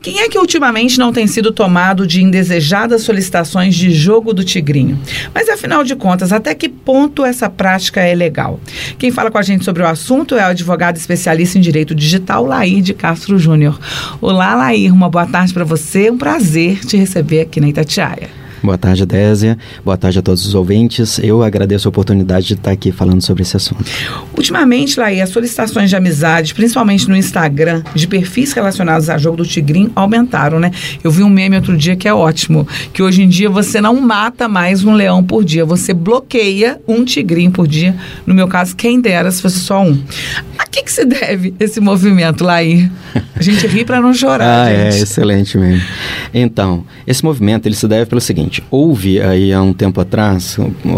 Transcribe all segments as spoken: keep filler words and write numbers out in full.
Quem é que ultimamente não tem sido tomado de indesejadas solicitações de jogo do tigrinho? Mas afinal de contas, até que ponto essa prática é legal? Quem fala com a gente sobre o assunto é o advogado especialista em direito digital, Lair de Castro Júnior. Olá, Lair, uma boa tarde para você, um prazer te receber aqui na Itatiaia. Boa tarde, Désia. Boa tarde a todos os ouvintes. Eu agradeço a oportunidade de estar aqui falando sobre esse assunto. Ultimamente, Lair, as solicitações de amizade, principalmente no Instagram, de perfis relacionados a jogo do tigrinho, aumentaram, né? Eu vi um meme outro dia que é ótimo, que hoje em dia você não mata mais um leão por dia, você bloqueia um tigrinho por dia. No meu caso, quem dera se fosse só um. A que que se deve esse movimento, Lair? A gente ri para não chorar, ah, gente. É, excelente mesmo. Então, esse movimento, ele se deve pelo seguinte: houve aí há um tempo atrás,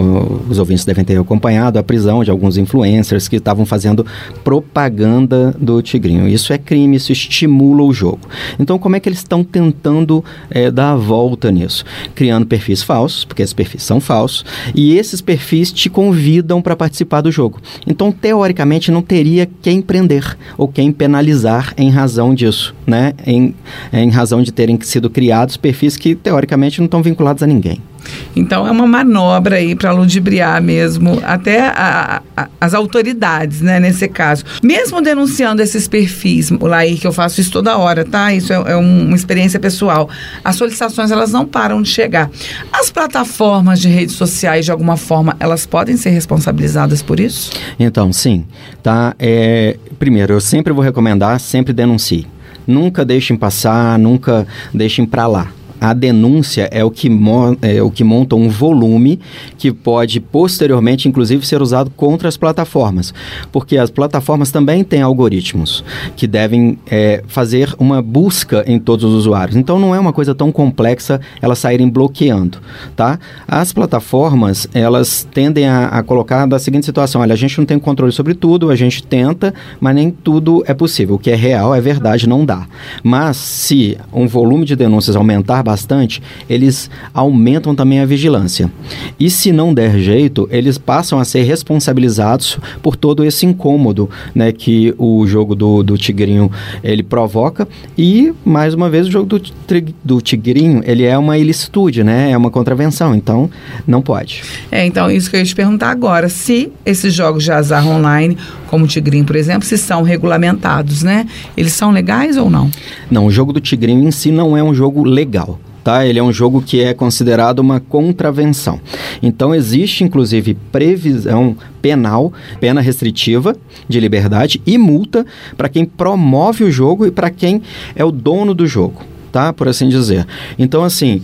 os ouvintes devem ter acompanhado a prisão de alguns influencers que estavam fazendo propaganda do tigrinho. Isso é crime, isso estimula o jogo. Então, como é que eles estão tentando é, dar a volta nisso? Criando perfis falsos, porque esses perfis são falsos, e esses perfis te convidam para participar do jogo. Então, teoricamente, não teria quem prender ou quem penalizar em razão disso, né? Em, em razão de terem sido criados perfis que, teoricamente, não estão vinculados a ninguém. Então é uma manobra aí para ludibriar mesmo até a, a, as autoridades, né, nesse caso. Mesmo denunciando esses perfis, Lair, que eu faço isso toda hora, tá? Isso é, é um, uma experiência pessoal. As solicitações, elas não param de chegar. As plataformas de redes sociais, de alguma forma, elas podem ser responsabilizadas por isso? Então, sim. Tá? É, primeiro, eu sempre vou recomendar, sempre denuncie. Nunca deixem passar, nunca deixem para lá. A denúncia é o, que mo- é o que monta um volume que pode posteriormente, inclusive, ser usado contra as plataformas. Porque as plataformas também têm algoritmos que devem é, fazer uma busca em todos os usuários. Então, não é uma coisa tão complexa elas saírem bloqueando, tá? As plataformas, elas tendem a, a colocar da seguinte situação: olha, a gente não tem controle sobre tudo, a gente tenta, mas nem tudo é possível. O que é real, é verdade, não dá. Mas, se um volume de denúncias aumentar bastante, eles aumentam também a vigilância. E se não der jeito, eles passam a ser responsabilizados por todo esse incômodo, né, que o jogo do, do tigrinho ele provoca. E, mais uma vez, o jogo do, do tigrinho, ele é uma ilicitude, né? É uma contravenção, então não pode. É, então, isso que eu ia te perguntar agora, se esses jogos de azar online, como o tigrinho, por exemplo, se são regulamentados, né? Eles são legais ou não? Não, o jogo do tigrinho em si não é um jogo legal. Tá? Ele é um jogo que é considerado uma contravenção. Então, existe, inclusive, previsão penal, pena restritiva de liberdade e multa para quem promove o jogo e para quem é o dono do jogo, tá? Por assim dizer. Então, assim,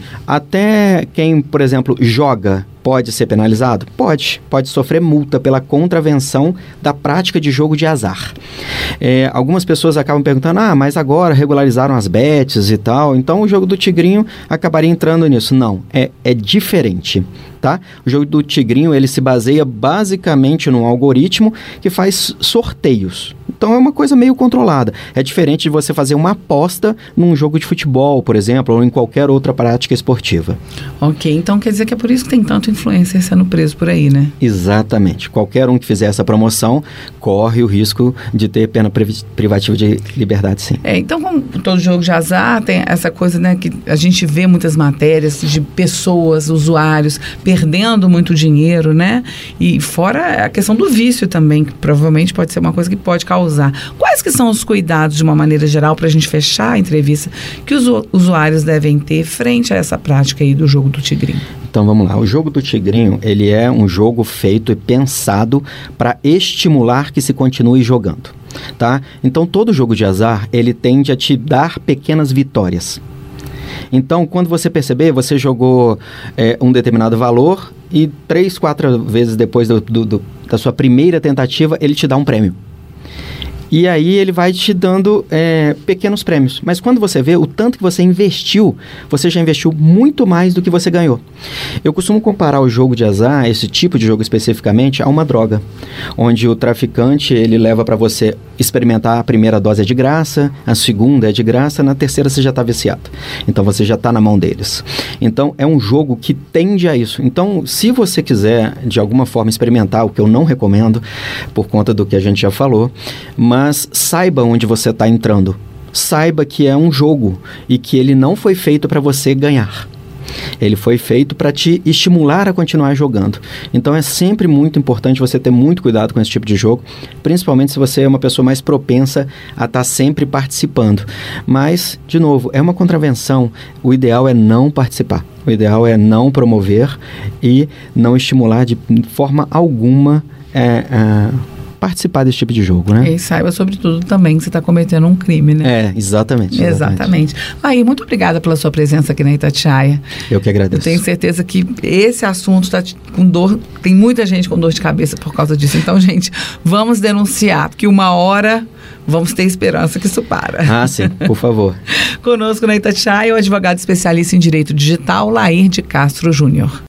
até quem, por exemplo, joga pode ser penalizado? Pode. Pode sofrer multa pela contravenção da prática de jogo de azar. É, algumas pessoas acabam perguntando, ah, mas agora regularizaram as bets e tal, então o jogo do tigrinho acabaria entrando nisso. Não, é, é diferente. Tá? O jogo do tigrinho, ele se baseia basicamente num algoritmo que faz sorteios. Então é uma coisa meio controlada. É diferente de você fazer uma aposta num jogo de futebol, por exemplo, ou em qualquer outra prática esportiva. Ok, então quer dizer que é por isso que tem tanto influencer sendo preso por aí, né? Exatamente. Qualquer um que fizer essa promoção corre o risco de ter pena privativa de liberdade, sim. É, então, como todo jogo de azar, tem essa coisa, né, que a gente vê muitas matérias de pessoas, usuários, perdendo muito dinheiro, né? E fora a questão do vício também, que provavelmente pode ser uma coisa que pode causar. Quais que são os cuidados, de uma maneira geral, para a gente fechar a entrevista, que os usuários devem ter frente a essa prática aí do jogo do tigrinho? Então vamos lá, o jogo do tigrinho, ele é um jogo feito e pensado para estimular que se continue jogando, tá? Então todo jogo de azar, ele tende a te dar pequenas vitórias. Então, quando você perceber, você jogou é, um determinado valor e três, quatro vezes depois do, do, do, da sua primeira tentativa, ele te dá um prêmio. E aí ele vai te dando é, pequenos prêmios. Mas quando você vê o tanto que você investiu, você já investiu muito mais do que você ganhou. Eu costumo comparar o jogo de azar, esse tipo de jogo especificamente, a uma droga. Onde o traficante, ele leva para você experimentar a primeira dose é de graça, a segunda é de graça, na terceira você já está viciado. Então você já está na mão deles. Então é um jogo que tende a isso. Então se você quiser de alguma forma experimentar, o que eu não recomendo, por conta do que a gente já falou, mas saiba onde você está entrando. saiba que é um jogo e que ele não foi feito para você ganhar. Ele foi feito para te estimular a continuar jogando. Então é sempre muito importante você ter muito cuidado com esse tipo de jogo, principalmente se você é uma pessoa mais propensa a estar sempre participando. Mas, de novo, é uma contravenção. O ideal é não participar. O ideal é não promover e não estimular de forma alguma é, é, participar desse tipo de jogo, né? E saiba, sobretudo, também que você está cometendo um crime, né? É, exatamente. Exatamente. Aí, muito obrigada pela sua presença aqui na Itatiaia. Eu que agradeço. Eu tenho certeza que esse assunto está com dor, tem muita gente com dor de cabeça por causa disso. Então, gente, vamos denunciar, porque uma hora vamos ter esperança que isso para. Ah, sim, por favor. Conosco na Itatiaia, o advogado especialista em direito digital, Lair de Castro Júnior.